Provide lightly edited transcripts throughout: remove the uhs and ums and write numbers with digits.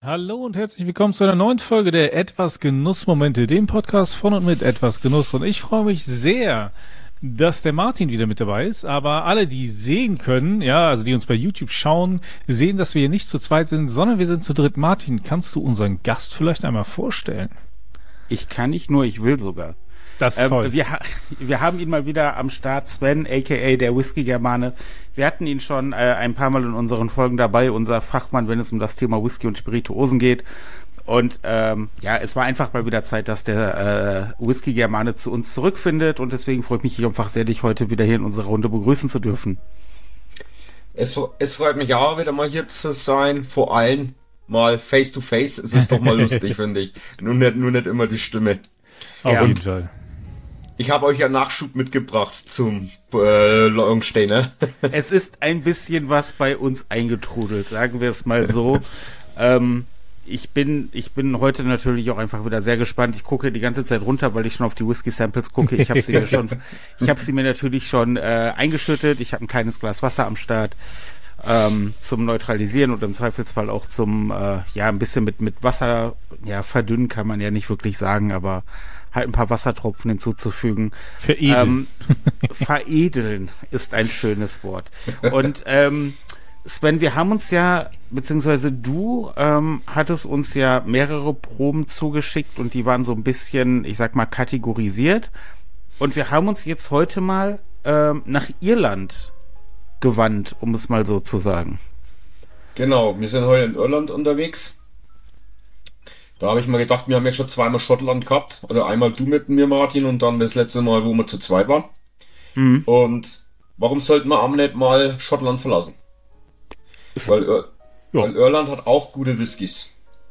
Hallo und herzlich willkommen zu einer neuen Folge der Etwas Genussmomente, dem Podcast von und mit Etwas Genuss. Und ich freue mich sehr, dass der Martin wieder mit dabei ist. Aber alle, die sehen können, ja, also die uns bei YouTube schauen, sehen, dass wir hier nicht zu zweit sind, sondern wir sind zu dritt. Martin, kannst du unseren Gast vielleicht einmal vorstellen? Ich kann nicht nur, ich will sogar. Das ist toll. Wir haben ihn mal wieder am Start, Sven, a.k.a. der Whisky-Germane. Wir hatten ihn schon ein paar Mal in unseren Folgen dabei, unser Fachmann, wenn es um das Thema Whisky und Spirituosen geht. Und es war einfach mal wieder Zeit, dass der Whisky-Germane zu uns zurückfindet. Und deswegen freut mich einfach sehr, dich heute wieder hier in unserer Runde begrüßen zu dürfen. Es freut mich auch, wieder mal hier zu sein, vor allem mal face to face. Es ist doch mal lustig, finde ich. Nur nicht immer die Stimme. Auf jeden Fall. Ich habe euch ja Nachschub mitgebracht zum Longstay, ne? Es ist ein bisschen was bei uns eingetrudelt, sagen wir es mal so. Ich bin heute natürlich auch einfach wieder sehr gespannt. Ich gucke die ganze Zeit runter, weil ich schon auf die Whisky-Samples gucke. Ich habe sie mir natürlich schon eingeschüttet. Ich habe ein kleines Glas Wasser am Start zum Neutralisieren und im Zweifelsfall auch zum ein bisschen mit Wasser verdünnen kann man ja nicht wirklich sagen, aber halt ein paar Wassertropfen hinzuzufügen. Veredeln. Veredeln ist ein schönes Wort. Und Sven, wir haben uns ja, beziehungsweise du hattest uns ja mehrere Proben zugeschickt und die waren so ein bisschen, ich sag mal, kategorisiert. Und wir haben uns jetzt heute mal nach Irland gewandt, um es mal so zu sagen. Genau, wir sind heute in Irland unterwegs. Da habe ich mir gedacht, wir haben jetzt schon zweimal Schottland gehabt. Also einmal du mit mir, Martin, und dann das letzte Mal, wo wir zu zweit waren. Mhm. Und warum sollten wir nicht mal Schottland verlassen? Weil Irland hat auch gute Whiskys.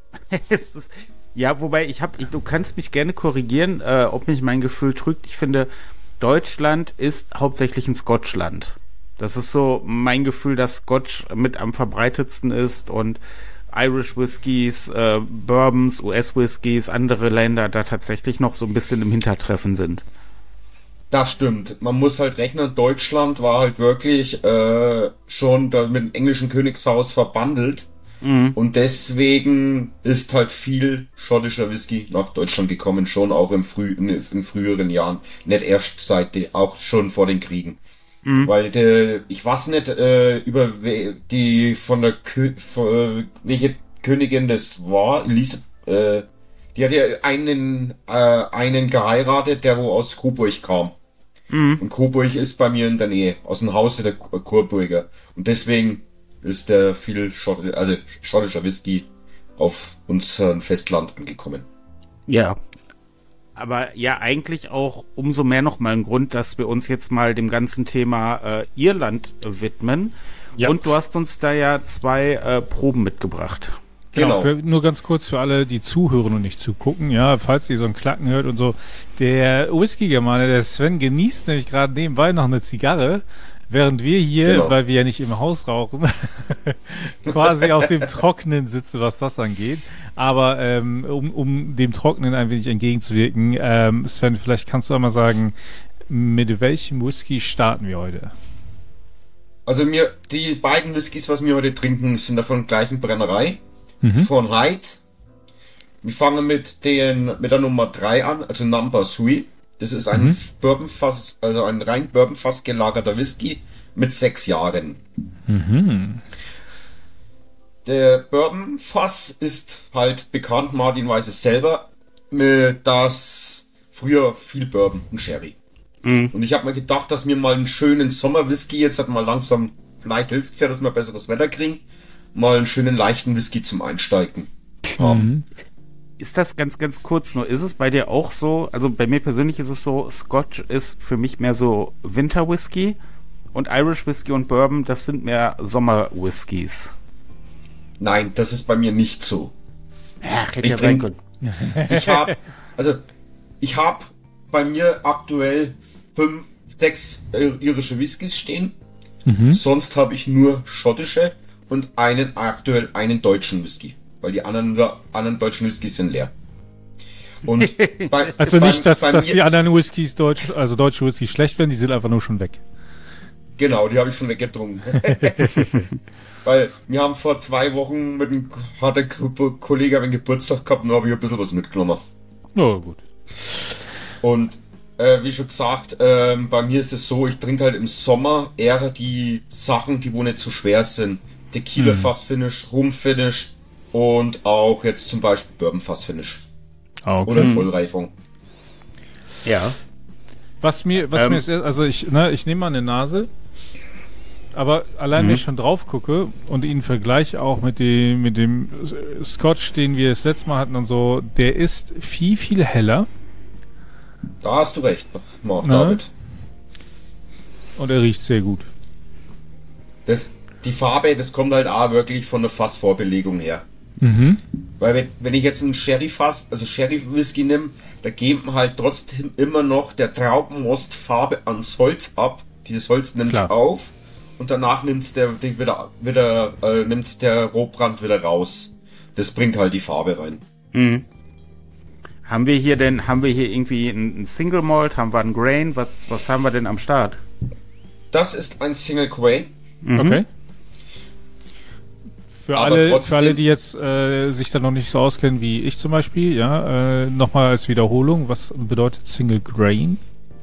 Wobei du kannst mich gerne korrigieren, ob mich mein Gefühl trügt. Ich finde, Deutschland ist hauptsächlich ein Scotchland. Das ist so mein Gefühl, dass Scotch mit am verbreitetsten ist und Irish Whiskys, Bourbons, US-Whiskys, andere Länder da tatsächlich noch so ein bisschen im Hintertreffen sind. Das stimmt. Man muss halt rechnen, Deutschland war halt wirklich schon da mit dem englischen Königshaus verbandelt. Mhm. Und deswegen ist halt viel schottischer Whisky nach Deutschland gekommen, schon auch in früheren Jahren. Nicht erst auch schon vor den Kriegen. Mhm. Weil ich weiß nicht, über die welche Königin das war, die hat ja einen geheiratet, der wo aus Coburg kam. Mhm. Und Coburg ist bei mir in der Nähe, aus dem Hause der Coburger. Und deswegen ist der viel schottischer Whisky auf unserem Festland angekommen. Ja. Aber ja, eigentlich auch umso mehr nochmal ein Grund, dass wir uns jetzt mal dem ganzen Thema Irland widmen. Ja. Und du hast uns da ja 2 Proben mitgebracht. Genau. Nur ganz kurz für alle, die zuhören und nicht zugucken, ja, falls ihr so ein Klacken hört und so. Der Whisky-Germane, der Sven, genießt nämlich gerade nebenbei noch eine Zigarre, während wir hier, weil wir ja nicht im Haus rauchen, quasi auf dem Trockenen sitzen, was das angeht. Aber um dem Trockenen ein wenig entgegenzuwirken, Sven, vielleicht kannst du einmal sagen, mit welchem Whisky starten wir heute? Also die beiden Whiskys, was wir heute trinken, sind davon der gleichen Brennerei, von Hyde. Wir fangen mit der Nummer 3 an, also Number 3. Das ist ein Bourbonfass, also ein rein Bourbonfass gelagerter Whisky mit 6 Jahren. Mhm. Der Bourbonfass ist halt bekannt, Martin weiß es selber, dass früher viel Bourbon und Sherry. Mhm. Und ich habe mir gedacht, dass wir mal einen schönen Sommerwhisky, jetzt hat mal langsam, vielleicht hilft es ja, dass wir besseres Wetter kriegen, mal einen schönen leichten Whisky zum Einsteigen haben. Mhm. Ist das ganz kurz nur, ist es bei dir auch so, also bei mir persönlich ist es so, Scotch ist für mich mehr so Winter-Whisky und Irish Whisky und Bourbon, das sind mehr Sommer-Whiskys. Nein, das ist bei mir nicht so. Ja, hätte ja sein können. Ich habe bei mir aktuell 6 irische Whiskys stehen. Mhm. Sonst habe ich nur schottische und aktuell einen deutschen Whisky. Weil die anderen deutschen Whiskys sind leer. Und dass die anderen Whiskys deutsche Whiskys schlecht werden, die sind einfach nur schon weg. Genau, die habe ich schon weggetrunken. Weil wir haben vor 2 Wochen hat der Kollege einen Geburtstag gehabt und da habe ich ein bisschen was mitgenommen. Oh, gut. Und wie schon gesagt, bei mir ist es so, ich trinke halt im Sommer eher die Sachen, die wo nicht so schwer sind. Tequila Fass-Finish, Rum-Finish und auch jetzt zum Beispiel Bourbon-Fass-Finish. Okay. Oder Vollreifung. Ja. Was mir ist, also ich nehme mal eine Nase, aber allein wenn ich schon drauf gucke und ihn vergleiche auch mit dem Scotch, den wir das letzte Mal hatten und so, der ist viel, viel heller. Da hast du recht, David. Und er riecht sehr gut. Die Farbe, das kommt halt auch wirklich von der Fassvorbelegung her. Weil wenn ich jetzt einen Sherry-Fass, also Sherry-Whisky nehme, da geben halt trotzdem immer noch der Traubenmost Farbe ans Holz ab. Dieses Holz nimmt es auf und danach nimmt's der Rohbrand wieder raus. Das bringt halt die Farbe rein. Mhm. Haben wir hier irgendwie einen Single Malt, haben wir einen Grain, was haben wir denn am Start? Das ist ein Single Grain. Okay. Für alle, die jetzt sich da noch nicht so auskennen wie ich zum Beispiel, ja, nochmal als Wiederholung, was bedeutet Single Grain?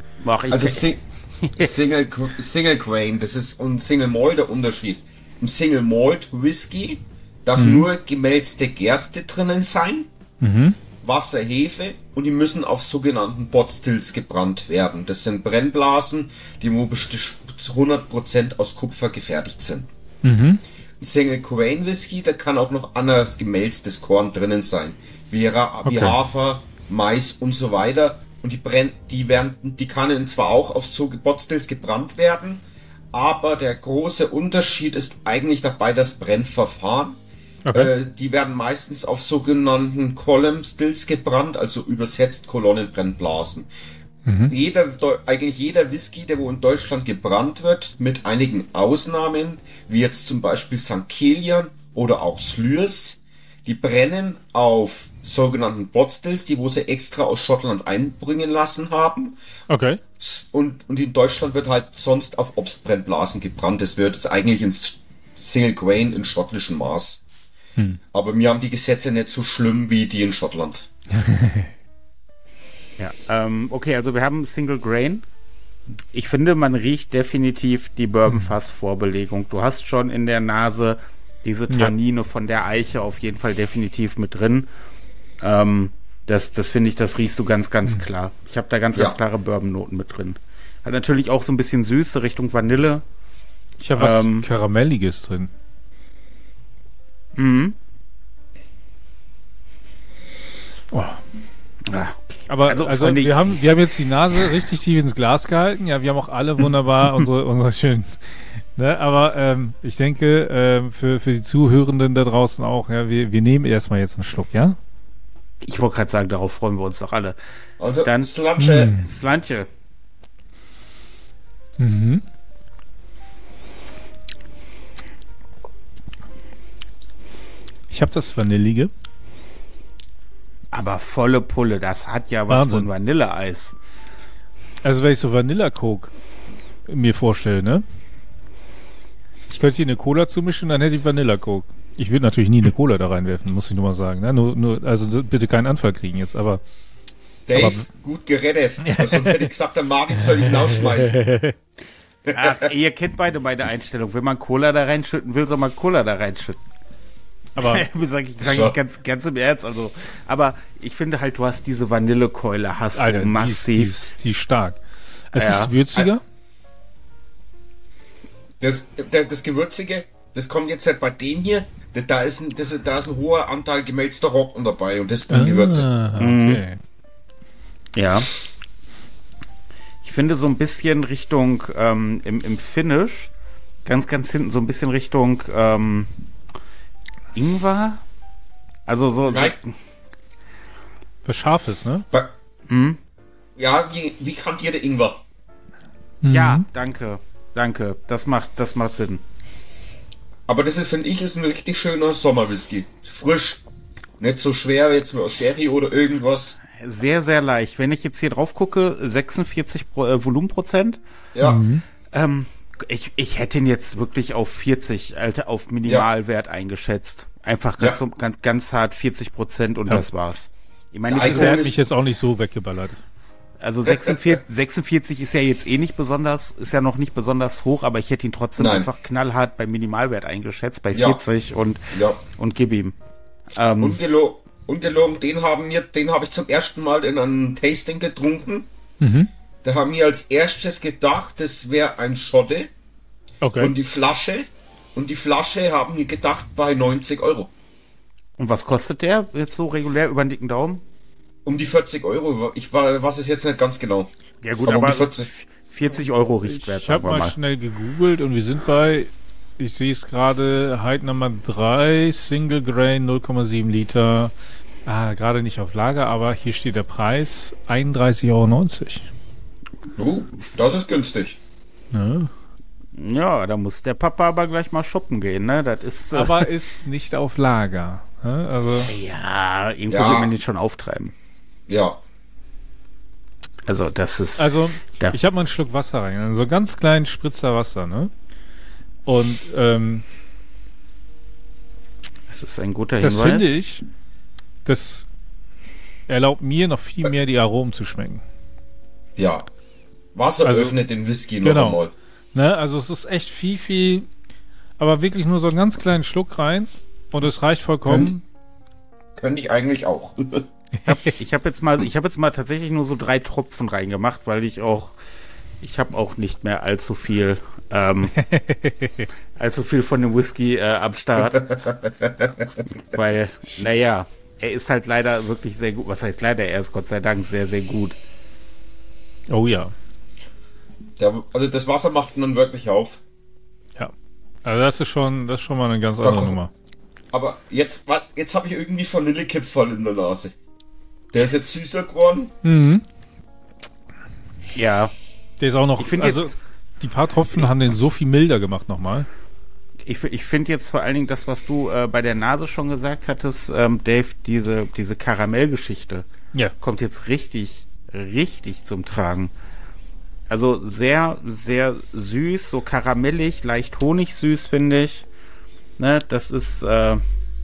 Single Grain, das ist ein Single Malt der Unterschied. Im Single Malt Whisky darf nur gemälzte Gerste drinnen sein, Wasser, Hefe und die müssen auf sogenannten Pot Stills gebrannt werden. Das sind Brennblasen, die 100% aus Kupfer gefertigt sind. Single Grain Whisky, da kann auch noch anderes gemälztes Korn drinnen sein, wie Hafer, Mais und so weiter. Und die können zwar auch auf so Pot-Stills gebrannt werden, aber der große Unterschied ist eigentlich dabei das Brennverfahren. Okay. Die werden meistens auf sogenannten Column Stills gebrannt, also übersetzt Kolonnenbrennblasen. Eigentlich jeder Whisky, der wo in Deutschland gebrannt wird, mit einigen Ausnahmen, wie jetzt zum Beispiel St. Kilian oder auch Slurs, die brennen auf sogenannten Pot-Stills, die wo sie extra aus Schottland einbringen lassen haben. Okay. Und in Deutschland wird halt sonst auf Obstbrennblasen gebrannt. Das wird jetzt eigentlich in Single Grain in schottischen Maß. Aber wir haben die Gesetze nicht so schlimm wie die in Schottland. Ja, okay, also wir haben Single Grain. Ich finde, man riecht definitiv die Bourbon-Fass-Vorbelegung. Du hast schon in der Nase diese Tannine von der Eiche auf jeden Fall definitiv mit drin. Das finde ich, das riechst du ganz, ganz klar. Ich habe da ganz klare Bourbon-Noten mit drin. Hat natürlich auch so ein bisschen Süße Richtung Vanille. Ich habe was Karamelliges drin. Oh. Aber also wir haben jetzt die Nase richtig tief ins Glas gehalten. Ja, wir haben auch alle wunderbar unsere schönen. Ne, aber ich denke, für die Zuhörenden da draußen auch, ja, wir nehmen erstmal jetzt einen Schluck, ja? Ich wollte gerade sagen, darauf freuen wir uns doch alle. Also dann Slantje. Ich habe das Vanillige. Aber volle Pulle, das hat ja was von Vanilleeis. Also wenn ich so Vanilla-Coke mir vorstelle, ne? Ich könnte hier eine Cola zumischen, dann hätte ich Vanilla-Coke. Ich würde natürlich nie eine Cola da reinwerfen, muss ich nur mal sagen. Ne? Nur, also bitte keinen Anfall kriegen jetzt, aber... Dave, gut gerettet. Sonst hätte ich gesagt, der Marvin soll ich rausschmeißen. Ach, ihr kennt beide meine Einstellung. Wenn man Cola da reinschütten will, soll man Cola da reinschütten. Aber sag ich ganz im Ernst, also, aber ich finde halt, du hast diese Vanillekeule, hast Alter, du massiv. Die ist stark. Es ist würziger. Das Gewürzige, das kommt jetzt halt bei dem hier, da ist ein hoher Anteil gemälzter Roggen dabei und das bringt Gewürze. Okay. Ja. Ich finde so ein bisschen Richtung, im Finish, ganz, ganz hinten so ein bisschen Richtung, Ingwer? Also so... Was Scharfes, ne? Ja, wie kannt ihr der Ingwer? Ja, danke. Das macht Sinn. Aber das ist, finde ich, ist ein richtig schöner Sommerwhisky. Frisch. Nicht so schwer jetzt wie aus Sherry oder irgendwas. Sehr, sehr leicht. Wenn ich jetzt hier drauf gucke, 46 Volumenprozent. Ja. Ich hätte ihn jetzt wirklich auf 40, auf Minimalwert eingeschätzt. Einfach ganz hart 40% und das war's. Ich meine, das hat mich jetzt auch nicht so weggeballert. Also 46 ist ja jetzt ist ja noch nicht besonders hoch, aber ich hätte ihn trotzdem einfach knallhart beim Minimalwert eingeschätzt, bei 40 und gib ihm. Ungelogen, den habe ich zum ersten Mal in einem Tasting getrunken. Mhm. Da haben wir als erstes gedacht, das wäre ein Schotte. Okay. Und die Flasche haben wir gedacht bei 90 €. Und was kostet der jetzt so regulär über den dicken Daumen? Um die 40 €. Ich weiß es jetzt nicht ganz genau. Ja gut, aber um 40 € Richtwert. Ich habe mal schnell gegoogelt und wir sind bei, ich sehe es gerade, Height Nummer 3, Single Grain, 0,7 Liter. Gerade nicht auf Lager, aber hier steht der Preis, 31,90 €. Das ist günstig. Ja, da muss der Papa aber gleich mal shoppen gehen, ne? Das ist. Aber ist nicht auf Lager. Ne? Also ja, irgendwo will man den schon auftreiben. Ja. Also das ist. Also ich habe mal einen Schluck Wasser rein, so einen ganz kleinen Spritzer Wasser, ne? Und das ist ein guter Hinweis. Das finde ich, das erlaubt mir noch viel mehr die Aromen zu schmecken. Ja. Wasser öffnet den Whisky noch einmal. Ne, also es ist echt viel, aber wirklich nur so einen ganz kleinen Schluck rein und es reicht vollkommen. Könnte ich eigentlich auch. Ich habe jetzt mal tatsächlich nur so 3 Tropfen reingemacht, weil ich habe auch nicht mehr allzu viel von dem Whisky am Start. Weil, naja, er ist halt leider wirklich sehr gut. Was heißt leider? Er ist Gott sei Dank sehr, sehr gut. Oh ja. Also das Wasser macht ihn dann wirklich auf. Ja. Also das ist schon mal eine ganz andere Nummer. Aber jetzt habe ich irgendwie Vanillekipferl in der Nase. Der ist jetzt süßer geworden. Mhm. Ja. Der ist auch noch, die paar Tropfen haben den so viel milder gemacht nochmal. Ich finde jetzt vor allen Dingen das, was du bei der Nase schon gesagt hattest, Dave, diese Karamellgeschichte kommt jetzt richtig zum Tragen. Also sehr, sehr süß, so karamellig, leicht honigsüß, finde ich. Ne, das ist ja.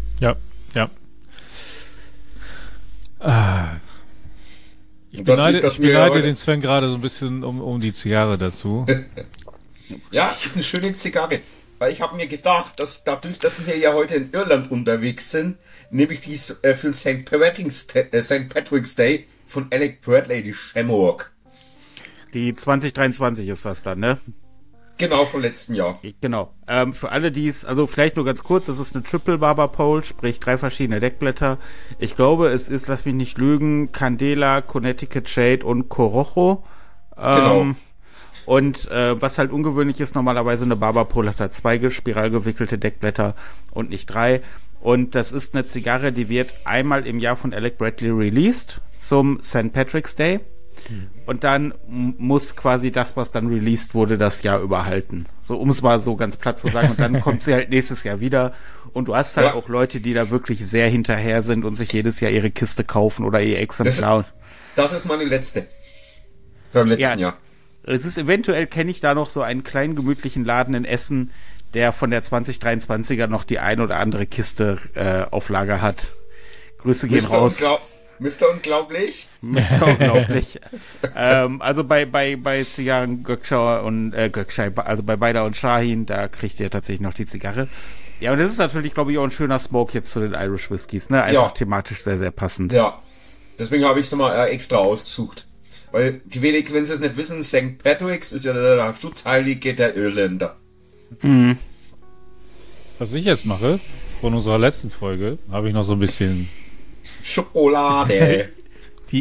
Ich beneide den Sven gerade so ein bisschen um die Zigarre dazu. Ja, ist eine schöne Zigarre. Weil ich habe mir gedacht, dass dadurch, dass wir ja heute in Irland unterwegs sind, nehme ich die für St. Patrick's Day von Alec Bradley, die Shamrock. Die 2023 ist das dann, ne? Genau, vom letzten Jahr. Genau. Für alle, die es, also vielleicht nur ganz kurz, das ist eine Triple Barber Pole, sprich 3 verschiedene Deckblätter. Ich glaube, es ist, lass mich nicht lügen, Candela, Connecticut Shade und Corojo. Genau. Und was halt ungewöhnlich ist, normalerweise eine Barber Pole hat 2 spiral gewickelte Deckblätter und nicht 3. Und das ist eine Zigarre, die wird einmal im Jahr von Alec Bradley released zum St. Patrick's Day. Und dann muss quasi das, was dann released wurde, das Jahr überhalten. So, um es mal so ganz platt zu sagen. Und dann kommt sie halt nächstes Jahr wieder. Und du hast halt auch Leute, die da wirklich sehr hinterher sind und sich jedes Jahr ihre Kiste kaufen oder ihr Exemplar. Das ist meine letzte. Beim letzten Jahr. Es ist eventuell, kenne ich da noch so einen kleinen gemütlichen Laden in Essen, der von der 2023er noch die ein oder andere Kiste auf Lager hat. Grüße gehen raus. Mr. Unglaublich? Mr. Unglaublich. Also bei Zigarren Gökschauer und Gökschei, also bei Beider und Shahin, da kriegt ihr tatsächlich noch die Zigarre. Ja, und das ist natürlich, glaube ich, auch ein schöner Smoke jetzt zu den Irish Whiskys, ne? Einfach thematisch sehr, sehr passend. Ja. Deswegen habe ich es mal extra ausgesucht. Weil, wenn Sie es nicht wissen, St. Patrick's ist ja der Schutzheilige der Irländer. Mhm. Was ich jetzt mache, von unserer letzten Folge, habe ich noch so ein bisschen Schokolade. Die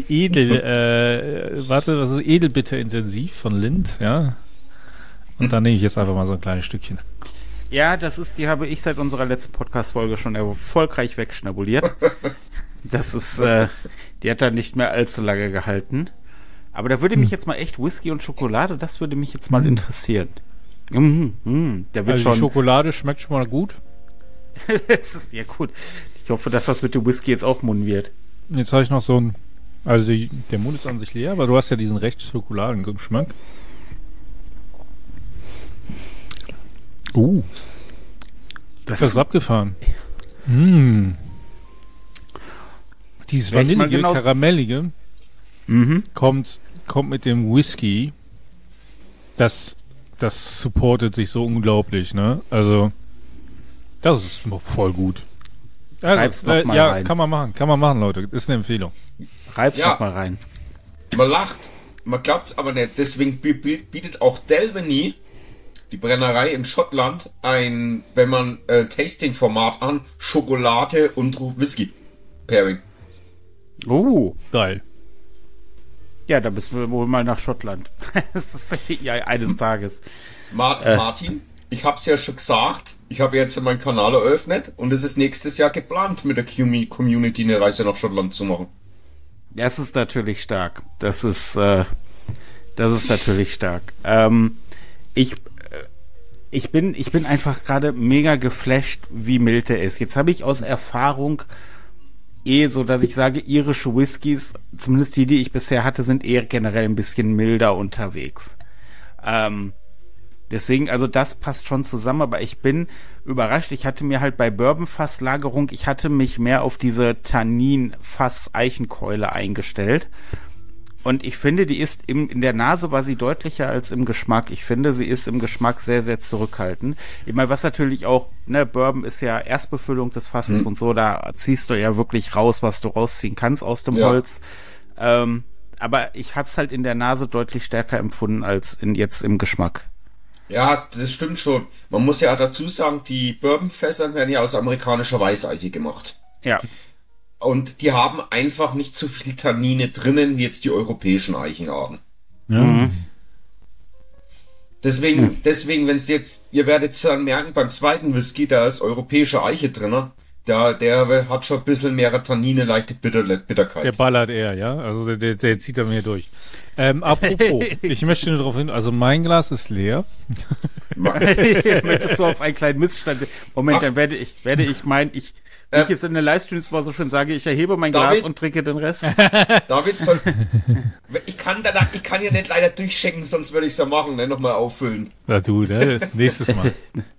Edelbitter intensiv von Lind, ja. Und dann nehme ich jetzt einfach mal so ein kleines Stückchen. Ja, die habe ich seit unserer letzten Podcast-Folge schon erfolgreich wegschnabuliert. Das ist, die hat dann nicht mehr allzu lange gehalten. Aber da würde mich jetzt mal echt Whisky und Schokolade, das würde mich jetzt mal interessieren. Der wird also die Schokolade schmeckt schon mal gut. Das ist ja gut. Ich hoffe, dass das mit dem Whisky jetzt auch Mund wird. Jetzt habe ich noch so ein... Also der Mund ist an sich leer, aber du hast ja diesen recht Schokoladengeschmack. Das ist abgefahren. Dieses vanillige, karamellige kommt mit dem Whisky. Das supportet sich so unglaublich, ne? Also, das ist voll gut. Reib's noch mal rein. Kann man machen, Leute. Ist eine Empfehlung. Reib's noch mal rein. Man lacht, man glaubt's aber nicht. Deswegen bietet auch Dalwhinnie, die Brennerei in Schottland, wenn man Tasting-Format an, Schokolade und Whisky-Pairing. Geil. Ja, da müssen wir wohl mal nach Schottland. Das ist ja eines Tages. Martin, ich hab's ja schon gesagt, ich habe jetzt meinen Kanal eröffnet und es ist nächstes Jahr geplant, mit der Community eine Reise nach Schottland zu machen. Das ist natürlich stark. Das ist natürlich stark. Ich bin einfach gerade mega geflasht, wie mild er ist. Jetzt habe ich aus Erfahrung so, dass ich sage, irische Whiskys, zumindest die ich bisher hatte, sind eher generell ein bisschen milder unterwegs. Deswegen, also das passt schon zusammen, aber ich bin überrascht. Ich hatte mir halt bei Bourbon-Fasslagerung, ich hatte mich mehr auf diese Tannin-Fass-Eichenkeule eingestellt. Und ich finde, die ist in der Nase war sie deutlicher als im Geschmack. Ich finde, sie ist im Geschmack sehr, sehr zurückhaltend. Ich meine, was natürlich auch, Bourbon ist ja Erstbefüllung des Fasses und so, da ziehst du ja wirklich raus, was du rausziehen kannst aus dem Holz. Aber ich hab's halt in der Nase deutlich stärker empfunden als jetzt im Geschmack. Ja, das stimmt schon. Man muss ja dazu sagen, die Bourbonfässer werden ja aus amerikanischer Weißeiche gemacht. Ja. Und die haben einfach nicht so viel Tannine drinnen, wie jetzt die europäischen Eichenarten. Ja. Deswegen, wenn es jetzt, ihr werdet dann merken, beim zweiten Whisky, da ist europäische Eiche drin, der hat schon ein bisschen mehr Tannine, leichte Bitterkeit. Der ballert eher, ja? Also der zieht da mehr durch. Apropos, ich möchte nur darauf hin, also mein Glas ist leer. Möchtest du auf einen kleinen Missstand? Moment, dann werde ich wie ich jetzt in der Livestreams mal so schön sage, ich erhebe mein Glas und trinke den Rest. David ich kann ja nicht leider durchchecken, sonst würde ich es ja machen, nochmal auffüllen. Na du, nächstes Mal.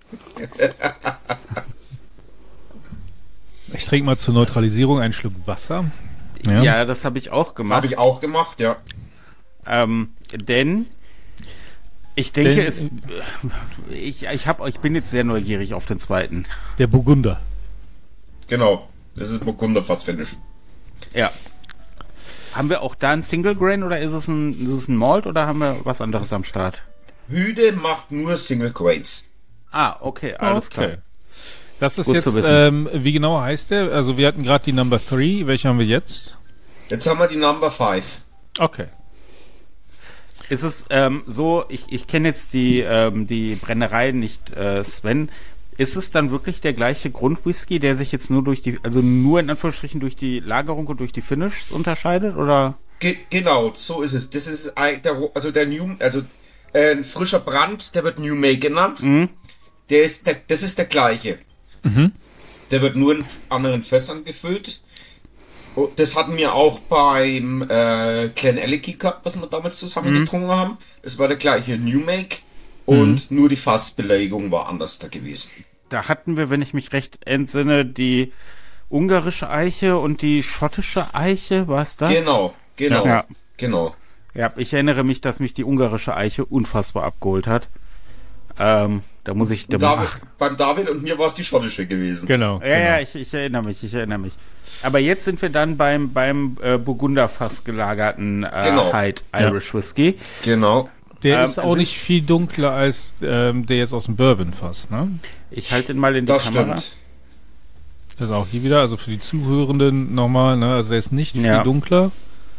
Ich trinke mal zur Neutralisierung einen Schluck Wasser. Ja, das habe ich auch gemacht. Habe ich auch gemacht, ja. Denn ich denke, ich bin jetzt sehr neugierig auf den zweiten. Der Burgunder. Genau, das ist Burgunder fast Finish. Ja. Haben wir auch da ein Single Grain oder ist es ein Malt oder haben wir was anderes am Start? Hüde macht nur Single Grains. Okay, alles klar. Das ist gut jetzt, wie genau heißt der? Also wir hatten gerade die Number 3, welche haben wir jetzt? Jetzt haben wir die Number 5. Okay. Ist es so, ich kenne jetzt die Brennerei nicht, Sven. Ist es dann wirklich der gleiche Grundwhisky, der sich jetzt nur nur in Anführungsstrichen durch die Lagerung und durch die Finishes unterscheidet, oder? Genau, so ist es. Das ist ein frischer Brand, der wird New Make genannt. Mhm. Das ist der gleiche. Mhm. Der wird nur in anderen Fässern gefüllt. Das hatten wir auch beim Glenallachie gehabt, was wir damals zusammen getrunken haben. Das war der gleiche New Make und nur die Fassbelegung war anders da gewesen. Da hatten wir, wenn ich mich recht entsinne, die ungarische Eiche und die schottische Eiche, war es das? Genau. Ja. Genau. Ja, ich erinnere mich, dass mich die ungarische Eiche unfassbar abgeholt hat. Da muss ich... Beim David und mir war es die schottische gewesen. Genau. Ja, ich erinnere mich. Aber jetzt sind wir dann beim Burgunderfass gelagerten Hyde Irish Whisky. Genau. Der ist auch nicht viel dunkler als der jetzt aus dem Bourbon-Fass, ne? Ich halte ihn mal in die Kamera. Stimmt. Das ist auch hier wieder, also für die Zuhörenden nochmal, ne? Also der ist nicht viel dunkler.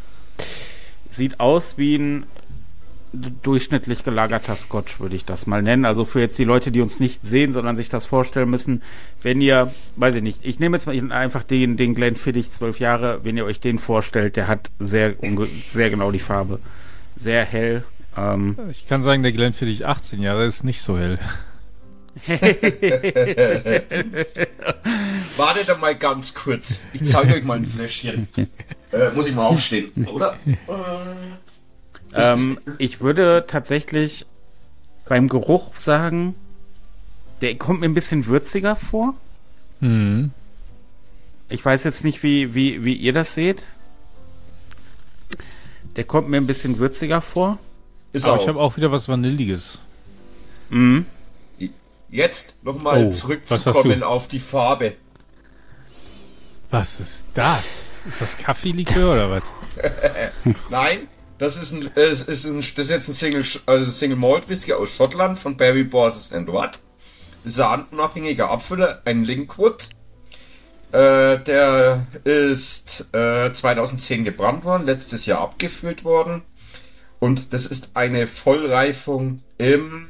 Sieht aus wie ein durchschnittlich gelagerter Scotch, würde ich das mal nennen. Also für jetzt die Leute, die uns nicht sehen, sondern sich das vorstellen müssen, wenn ihr, weiß ich nicht, ich nehme jetzt mal einfach den Glenfiddich 12 Jahre, wenn ihr euch den vorstellt, der hat sehr genau die Farbe. Sehr hell. Ich kann sagen, der Glenfiddich 18 Jahre ist nicht so hell. Wartet doch mal ganz kurz. Ich zeige euch mal ein Fläschchen. Muss ich mal aufstehen, oder? Ich würde tatsächlich beim Geruch sagen, Der kommt mir ein bisschen würziger vor. Mhm. Ich weiß jetzt nicht, wie ihr das seht. Der kommt mir ein bisschen würziger vor. Ist Aber auch. ich habe auch wieder was Vanilliges. Mhm. Jetzt nochmal was hast zurückzukommen du? auf die Farbe. Was ist das? Ist das Kaffeelikör oder was? Nein, das ist jetzt ein Single Malt Whisky aus Schottland von Barry Bosses and Watt. Das ist ein unabhängiger Abfüller, ein Linkwood. Der ist 2010 gebrannt worden, letztes Jahr abgefüllt worden. Und das ist eine Vollreifung im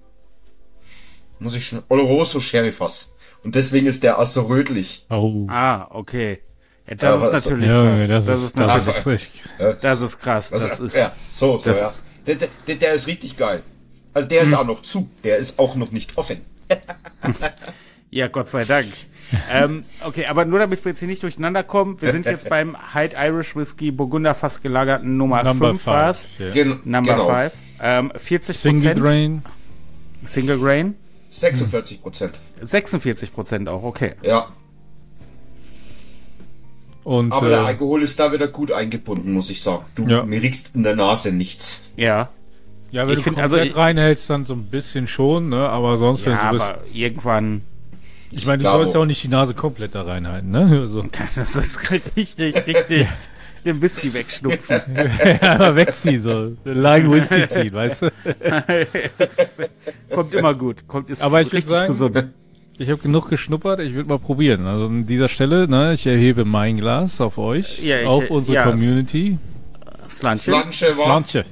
Oloroso Sherryfass. Und deswegen ist der auch so rötlich. Oh. Ah, okay. Ja, das Aber ist natürlich Ja, krass. das ist echt. Das ist krass. Also, Das ist, ja, so, das- ja. Der ist richtig geil. Also der ist auch noch zu. Der ist auch noch nicht offen. Ja, Gott sei Dank. Okay, aber nur damit wir jetzt hier nicht durcheinander kommen, wir sind jetzt beim Hyde Irish Whisky Burgunder fast gelagerten Nummer 5 Fass. Ja. Number 5. 40%. Single Grain. Single Grain. 46%. 46% auch, okay. Ja. Und, Aber der Alkohol ist da wieder gut eingebunden, muss ich sagen. Du, Ja. mir riechst in der Nase nichts. Ja. ja, wenn ich du find, komplett also ich- reinhältst, dann so ein bisschen schon, ne? Aber sonst, wenn Ja, du aber irgendwann. ich meine, du Klaro. sollst ja auch nicht die Nase komplett da reinhalten, ne? Also, Das ist richtig. Den Whisky wegschnupfen. ja, aber wegziehen, so. Line Whisky ziehen, weißt du? Kommt immer gut. Ist Aber ich würd richtig sagen- gesund. Ich habe genug geschnuppert, ich würde mal probieren. Also an dieser Stelle, ne, ich erhebe mein Glas auf euch, Ja, auf unsere ja, Community. Slantchen. Flansche war. Slantje.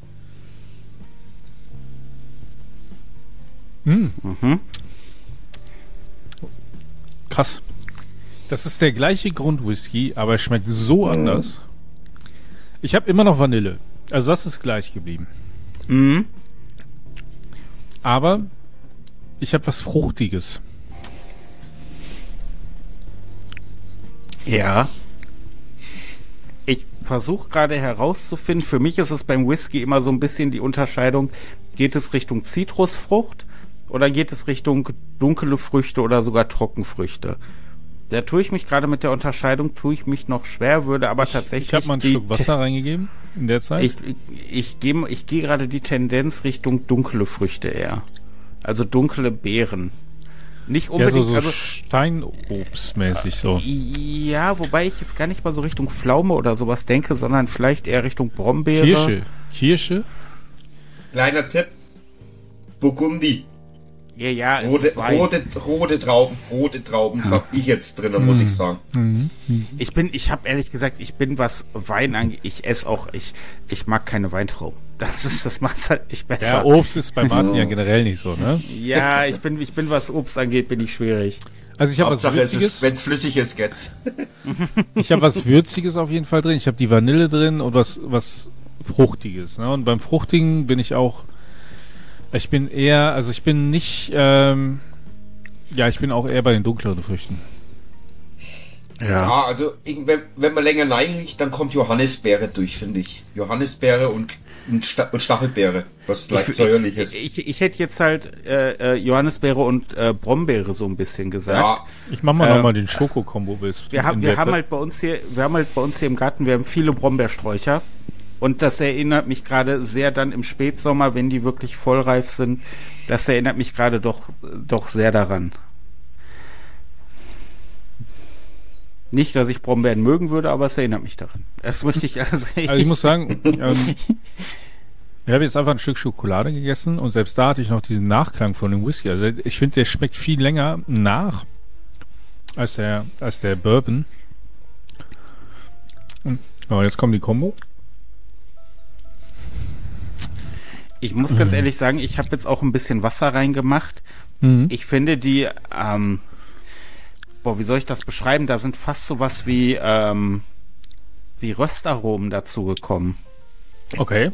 Krass. Das ist der gleiche Grundwhisky, aber er schmeckt so anders. Ich habe immer noch Vanille. Also das ist gleich geblieben. Mhm. Aber ich habe was Fruchtiges. Ja. Ich versuche gerade herauszufinden, für mich ist es beim Whisky immer so ein bisschen die Unterscheidung, geht es Richtung Zitrusfrucht oder geht es Richtung dunkle Früchte oder sogar Trockenfrüchte? Da tue ich mich gerade mit der Unterscheidung, noch schwer, würde aber tatsächlich Ich habe mal einen Schluck Wasser reingegeben in der Zeit. Ich gehe gerade die Tendenz Richtung dunkle Früchte eher. Also dunkle Beeren. Nicht Ja, unbedingt, so also Steinobstmäßig so. ja, wobei ich jetzt gar nicht mal so Richtung Pflaume oder sowas denke, sondern vielleicht eher Richtung Brombeere. Kirsche? Kleiner Tipp. Burgundi. Ja, es Rote, ist Wein. rote Trauben hab ich jetzt drin, muss ich sagen. Ich habe ehrlich gesagt, ich bin, was Wein angeht, ich esse auch, ich mag keine Weintrauben. Das macht's halt nicht besser. Ja, Obst ist bei Martin ja generell nicht so, ne? Ja, ich bin, was Obst angeht, bin ich schwierig. Also ich habe was Hauptsache, Würziges. wenn es flüssig ist, geht's. Ich habe was Würziges auf jeden Fall drin. Ich habe die Vanille drin und was Fruchtiges. Ne? Und beim Fruchtigen bin ich auch. Ich bin nicht. Ich bin auch eher bei den dunkleren Früchten. Ja, also wenn man länger riecht, dann kommt Johannisbeere durch, finde ich. Johannisbeere und Stachelbeere, was leicht säuerlich ist. Ich hätte jetzt halt Johannisbeere und Brombeere so ein bisschen gesagt. Ja, Ich mach mal nochmal den Schoko-Kombo bis. Wir haben halt bei uns hier im Garten, wir haben viele Brombeersträucher. Und das erinnert mich gerade sehr dann im Spätsommer, wenn die wirklich vollreif sind. Das erinnert mich gerade doch sehr daran. Nicht, dass ich Brombeeren mögen würde, aber es erinnert mich daran. Das möchte ich Also ich muss sagen, ich habe jetzt einfach ein Stück Schokolade gegessen und selbst da hatte ich noch diesen Nachklang von dem Whisky. Also ich finde, der schmeckt viel länger nach als der Bourbon. Aber jetzt kommt die Kombo. Ich muss ganz ehrlich sagen, ich habe jetzt auch ein bisschen Wasser reingemacht. Ich finde die, wie soll ich das beschreiben? Da sind fast sowas wie Röstaromen dazu gekommen. Okay.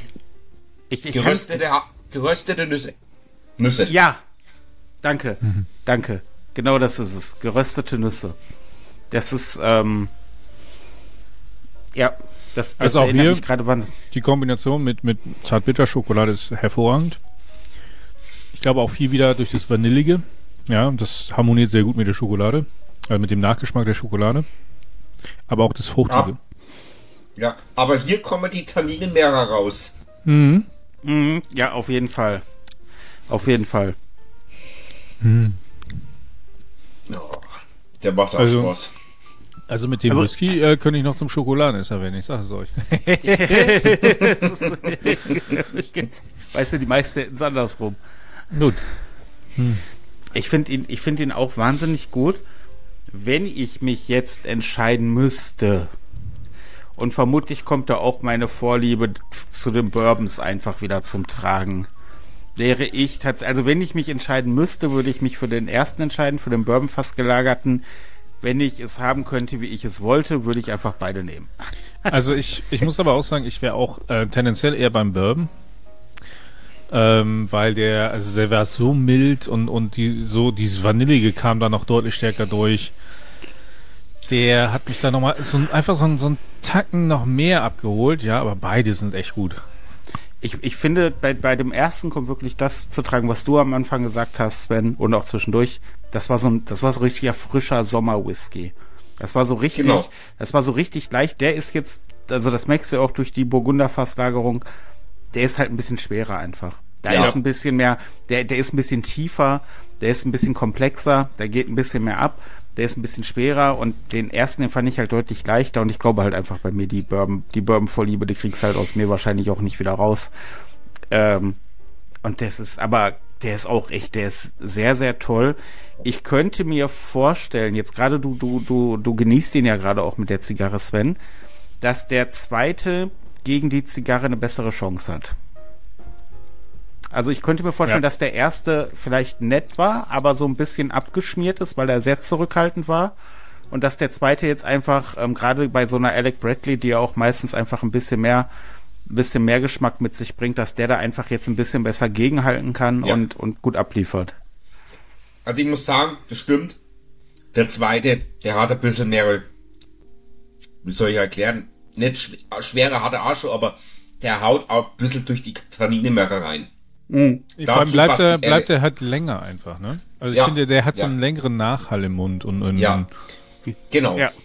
geröstete Nüsse. Ja, danke, danke. Genau das ist es. Geröstete Nüsse. Das ist, das Also auch erinnert hier mich gerade wahnsinnig. die Kombination mit Zartbitterschokolade ist hervorragend. Ich glaube auch viel wieder durch das Vanillige. Ja, das harmoniert sehr gut mit der Schokolade. Also mit dem Nachgeschmack der Schokolade. Aber auch das Fruchtige. Ja, aber hier kommen die Tannine mehr raus. Mhm. Ja, auf jeden Fall. Auf jeden Fall. Oh, der macht auch Spaß. Also mit dem Whisky könnte ich noch zum Schokoladenesser werden, ich sage es euch. Weißt du, die meisten hätten es andersrum. Gut. Ich finde ihn auch wahnsinnig gut, wenn ich mich jetzt entscheiden müsste. Und vermutlich kommt da auch meine Vorliebe zu den Bourbons einfach wieder zum Tragen. Wäre ich tatsächlich, also wenn ich mich entscheiden müsste, würde ich mich für den ersten entscheiden, für den Bourbon fast gelagerten. Wenn ich es haben könnte, wie ich es wollte, würde ich einfach beide nehmen. Also ich muss aber auch sagen, ich wäre auch tendenziell eher beim Bourbon. Weil der war so mild und dieses Vanillige kam da noch deutlich stärker durch. Der hat mich da nochmal einfach so einen Tacken noch mehr abgeholt, ja, aber beide sind echt gut. Ich finde, bei dem ersten kommt wirklich das zu tragen, was du am Anfang gesagt hast, Sven, und auch zwischendurch. Das war so ein richtiger frischer Sommerwhisky. Das war so richtig leicht. Der ist jetzt, also das merkst du auch durch die Burgunderfasslagerung, der ist halt ein bisschen schwerer einfach. Da ist ein bisschen mehr, der ist ein bisschen tiefer, der ist ein bisschen komplexer, der geht ein bisschen mehr ab, der ist ein bisschen schwerer und den ersten, den fand ich halt deutlich leichter und ich glaube halt einfach bei mir die Bourbon-Vorliebe, die kriegst halt aus mir wahrscheinlich auch nicht wieder raus. Und der ist auch echt, der ist sehr, sehr toll. Ich könnte mir vorstellen, jetzt gerade du genießt ihn ja gerade auch mit der Zigarre, Sven, dass der zweite gegen die Zigarre eine bessere Chance hat. Also ich könnte mir vorstellen, dass der erste vielleicht nett war, aber so ein bisschen abgeschmiert ist, weil er sehr zurückhaltend war. Und dass der zweite jetzt einfach, gerade bei so einer Alec Bradley, die ja auch meistens einfach ein bisschen mehr Geschmack mit sich bringt, dass der da einfach jetzt ein bisschen besser gegenhalten kann und gut abliefert. Also ich muss sagen, das stimmt. Der zweite, der hat ein bisschen mehr, wie soll ich erklären, nicht schwerer hat er auch schon, aber der haut auch ein bisschen durch die Tannine mehr rein. Vor allem bleibt er halt länger einfach, ne? Also ich finde, der hat so einen längeren Nachhall im Mund und genau. Ja.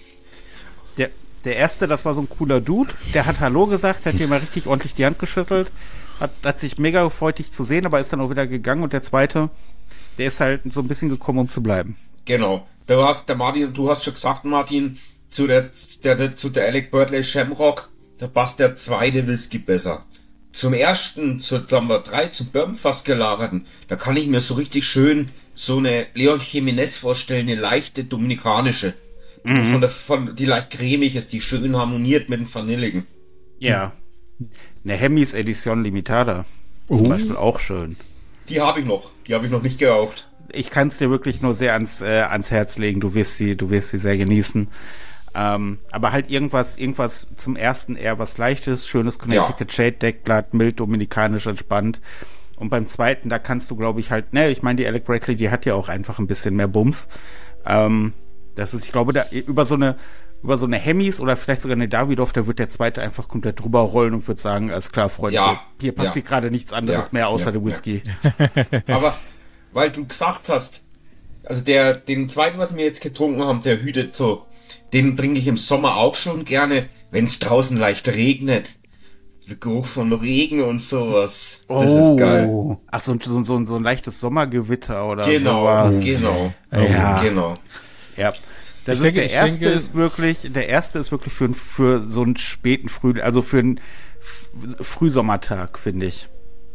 Der erste, das war so ein cooler Dude, der hat Hallo gesagt, der hat dir mal richtig ordentlich die Hand geschüttelt, hat sich mega gefreut, dich zu sehen, aber ist dann auch wieder gegangen und der zweite, der ist halt so ein bisschen gekommen, um zu bleiben. Genau. Du hast schon gesagt, Martin, zu der Alec Bradley Shamrock, da passt der zweite Whisky besser. Zum ersten, zur Nummer 3, zum Bourbon fast gelagerten, da kann ich mir so richtig schön so eine Leon Jimenez vorstellen, eine leichte dominikanische. Die leicht cremig ist, die schön harmoniert mit dem Vanilligen. Ja. Eine Hemis Edition Limitada. Zum Beispiel auch schön. Die habe ich noch nicht geraucht. Ich kann es dir wirklich nur sehr ans Herz legen. Du wirst sie sehr genießen. Aber halt irgendwas zum ersten eher was Leichtes, schönes Connecticut Shade Deckblatt, mild, dominikanisch, entspannt. Und beim zweiten, da kannst du, glaube ich, halt, ich meine, die Alec Bradley, die hat ja auch einfach ein bisschen mehr Bums. Das ist, ich glaube, da über so eine Hemis oder vielleicht sogar eine Davidoff, da wird der zweite einfach komplett drüber rollen und wird sagen, alles klar, Freunde, hier passiert gerade nichts anderes mehr außer der Whisky. Aber, weil du gesagt hast, also den zweiten, was wir jetzt getrunken haben, der hütet so, den trinke ich im Sommer auch schon gerne, wenn es draußen leicht regnet. Der Geruch von Regen und sowas. Das ist geil. Ach, so ein leichtes Sommergewitter oder sowas. Genau. Genau. Ja. Der erste ist wirklich für so einen späten also für einen Frühsommertag, finde ich.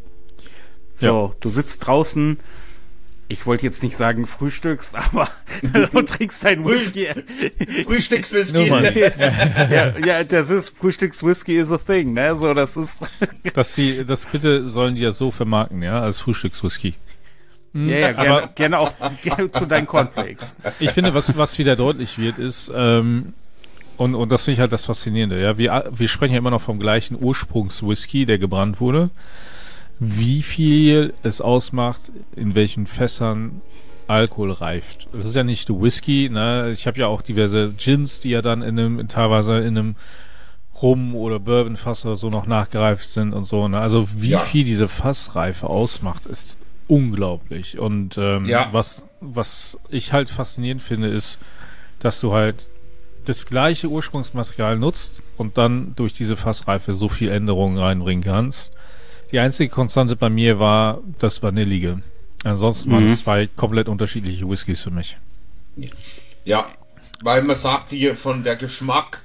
So, du sitzt draußen, ich wollte jetzt nicht sagen frühstückst, aber du trinkst dein Whisky. Frühstückswhisky. ja, das ist Frühstückswhisky is a thing, ne? So, das ist. Das bitte sollen die ja so vermarkten, ja, als Frühstückswhisky. Ja, gerne zu deinen Cornflakes. Ich finde, was wieder deutlich wird, ist, und das finde ich halt das Faszinierende, ja, wir sprechen ja immer noch vom gleichen Ursprungswhisky, der gebrannt wurde. Wie viel es ausmacht, in welchen Fässern Alkohol reift. Das ist ja nicht der Whisky, ne? Ich habe ja auch diverse Gins, die ja dann teilweise in einem Rum- oder Bourbonfass oder so noch nachgereift sind und so, ne? Also wie viel diese Fassreife ausmacht, ist unglaublich. Und was ich halt faszinierend finde, ist, dass du halt das gleiche Ursprungsmaterial nutzt und dann durch diese Fassreife so viel Änderungen reinbringen kannst. Die einzige Konstante bei mir war das Vanillige. Ansonsten waren es zwei komplett unterschiedliche Whiskys für mich. Ja, weil man sagt hier von der Geschmack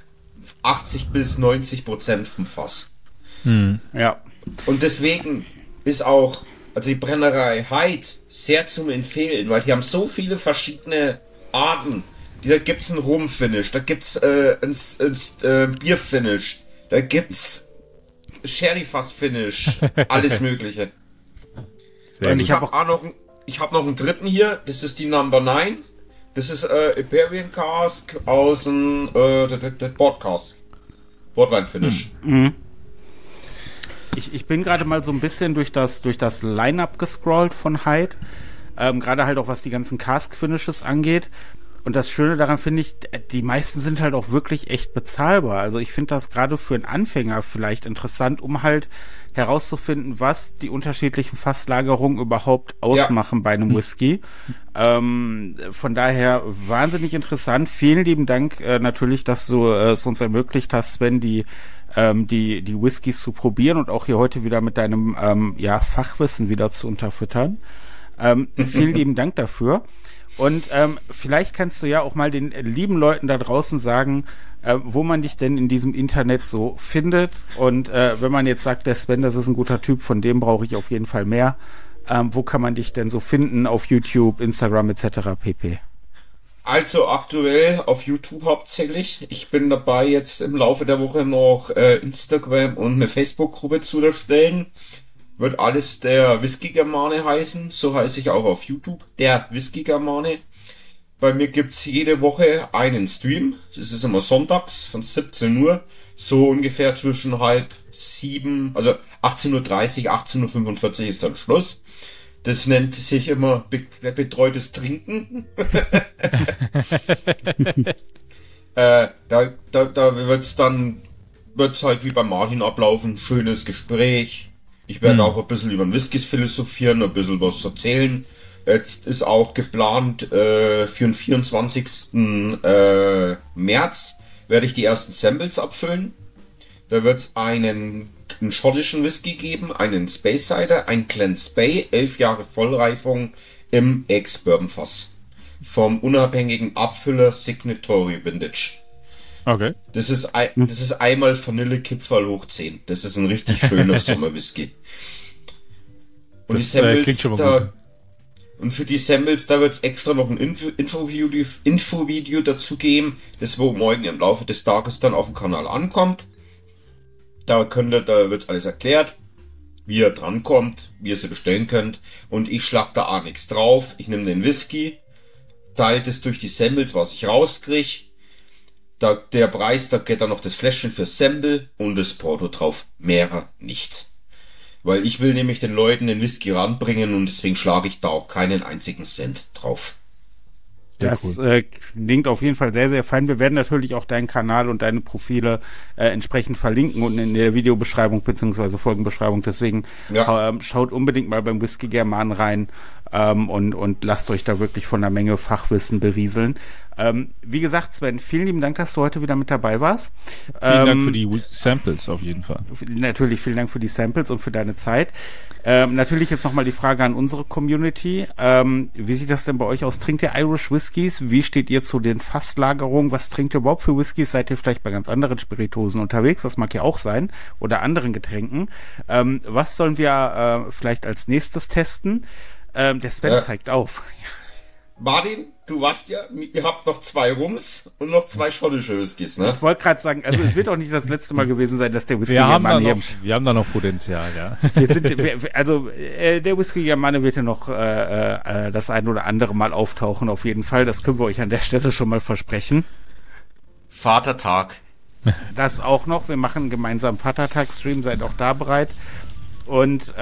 80-90% vom Fass. Ja. Und deswegen ist auch, also die Brennerei Hyde sehr zum Empfehlen, weil die haben so viele verschiedene Arten. Da gibt's ein Rum-Finish, da gibt's ein Bier-Finish, da gibt's Sherry-Fass-Finish, alles Mögliche. Und ich habe noch einen dritten hier, das ist die Number 9. Das ist Iberian Cask aus dem Bord Cask. Bordwein-Finish. Ich bin gerade mal so ein bisschen durch das Line-Up gescrollt von Hyde. Gerade halt auch was die ganzen Cask-Finishes angeht. Und das Schöne daran finde ich, die meisten sind halt auch wirklich echt bezahlbar. Also ich finde das gerade für einen Anfänger vielleicht interessant, um halt herauszufinden, was die unterschiedlichen Fasslagerungen überhaupt ausmachen bei einem Whisky. Von daher wahnsinnig interessant. Vielen lieben Dank natürlich, dass du es uns ermöglicht hast, Sven, die Whiskys zu probieren und auch hier heute wieder mit deinem Fachwissen wieder zu unterfüttern. Vielen lieben Dank dafür. Und vielleicht kannst du ja auch mal den lieben Leuten da draußen sagen, wo man dich denn in diesem Internet so findet. Und wenn man jetzt sagt, der Sven, das ist ein guter Typ, von dem brauche ich auf jeden Fall mehr. Wo kann man dich denn so finden? Auf YouTube, Instagram etc. pp. Also aktuell auf YouTube hauptsächlich. Ich bin dabei, jetzt im Laufe der Woche noch Instagram und eine Facebook-Gruppe zu erstellen. Wird alles der Whisky-Germane heißen. So heiße ich auch auf YouTube. Der Whisky-Germane. Bei mir gibt's jede Woche einen Stream. Das ist immer sonntags von 17 Uhr. So ungefähr zwischen 6:30, also 18:30 Uhr, 18:45 Uhr ist dann Schluss. Das nennt sich immer betreutes Trinken. Da wird's halt wie bei Martin ablaufen. Schönes Gespräch. Ich werde auch ein bisschen über den Whiskys philosophieren, ein bisschen was erzählen. Jetzt ist auch geplant, für den 24. März werde ich die ersten Samples abfüllen. Da wird es einen schottischen Whisky geben, einen Speyside, einen Glen Spey, 11 Jahre Vollreifung im Ex-Bourbon-Fass. Vom unabhängigen Abfüller Signatory Vintage. Okay. Das ist einmal Vanillekipferl hoch 10. Das ist ein richtig schöner Sommerwhisky. Und das, die Samples klingt schon mal gut. Und für die Samples, da wird es extra noch ein Infovideo dazu geben, das wo morgen im Laufe des Tages dann auf dem Kanal ankommt. Da wird alles erklärt, wie ihr drankommt, wie ihr sie bestellen könnt. Und ich schlag da auch nichts drauf. Ich nehme den Whisky, teilt es durch die Samples, was ich rauskriege. Der Preis, da geht dann noch das Fläschchen für Sample und das Porto drauf. Mehr nicht. Weil ich will nämlich den Leuten den Whisky ranbringen und deswegen schlage ich da auch keinen einzigen Cent drauf. Das klingt auf jeden Fall sehr, sehr fein. Wir werden natürlich auch deinen Kanal und deine Profile entsprechend verlinken und in der Videobeschreibung bzw. Folgenbeschreibung. Deswegen schaut unbedingt mal beim Whisky German rein und lasst euch da wirklich von einer Menge Fachwissen berieseln. Wie gesagt, Sven, vielen lieben Dank, dass du heute wieder mit dabei warst. Vielen Dank für die Samples auf jeden Fall. Natürlich, vielen Dank für die Samples und für deine Zeit. Natürlich jetzt nochmal die Frage an unsere Community. Wie sieht das denn bei euch aus? Trinkt ihr Irish Whiskys? Wie steht ihr zu den Fasslagerungen? Was trinkt ihr überhaupt für Whiskys? Seid ihr vielleicht bei ganz anderen Spirituosen unterwegs? Das mag ja auch sein. Oder anderen Getränken. Was sollen wir vielleicht als nächstes testen? Der Sven zeigt auf. Martin, du weißt ja, ihr habt noch 2 Rums und noch 2 schottische Whiskys, ne? Ich wollte gerade sagen, also es wird auch nicht das letzte Mal gewesen sein, dass der Whisky wir haben da noch Potenzial, ja. Der Whisky Germane wird ja noch das ein oder andere Mal auftauchen, auf jeden Fall. Das können wir euch an der Stelle schon mal versprechen. Vatertag. Das auch noch. Wir machen einen gemeinsamen Vatertag-Stream, seid auch da bereit. Und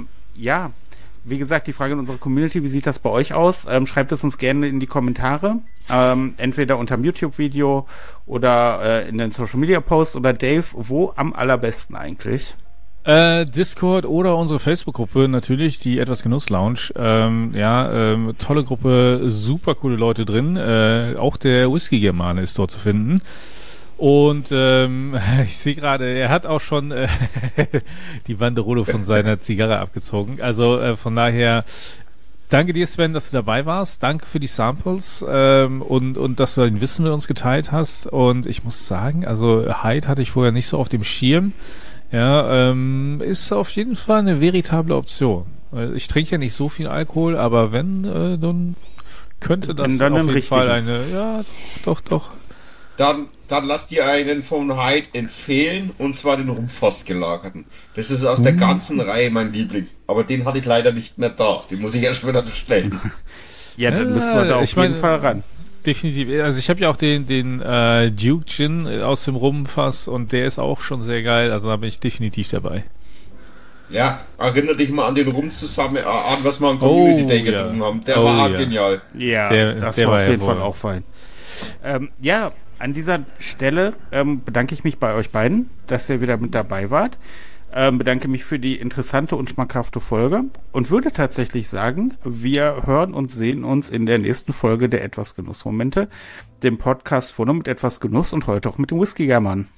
wie gesagt, die Frage in unserer Community, wie sieht das bei euch aus? Schreibt es uns gerne in die Kommentare. Entweder unter dem YouTube-Video oder in den Social-Media-Posts. Oder Dave, wo am allerbesten eigentlich? Discord oder unsere Facebook-Gruppe natürlich, die Etwas Genuss Lounge. Tolle Gruppe, super coole Leute drin. Auch der Whisky-Germane ist dort zu finden. Und ich sehe gerade, er hat auch schon die Banderole von seiner Zigarre abgezogen. Also von daher, danke dir, Sven, dass du dabei warst. Danke für die Samples und dass du dein Wissen mit uns geteilt hast. Und ich muss sagen, also Hyde hatte ich vorher nicht so auf dem Schirm. Ja, ist auf jeden Fall eine veritable Option. Ich trinke ja nicht so viel Alkohol, aber wenn, dann könnte das dann auf jeden richtigen. Fall eine, ja, doch. Dann lass dir einen von Hyde empfehlen, und zwar den Rumpfass gelagerten. Das ist aus der ganzen Reihe mein Liebling. Aber den hatte ich leider nicht mehr da. Den muss ich erst wieder bestellen. Ja, dann müssen wir da auf jeden Fall ran. Definitiv. Also ich habe ja auch den Duke Gin aus dem Rumfass und der ist auch schon sehr geil. Also da bin ich definitiv dabei. Ja, erinnere dich mal an den Rum zusammen, an was wir am Community Day getrunken haben. Der war genial. Ja, das war auf jeden Fall auch fein. An dieser Stelle bedanke ich mich bei euch beiden, dass ihr wieder mit dabei wart. Bedanke mich für die interessante und schmackhafte Folge und würde tatsächlich sagen, wir hören und sehen uns in der nächsten Folge der Etwas Genussmomente, dem Podcast von und mit Etwas Genuss und heute auch mit dem Whisky-German.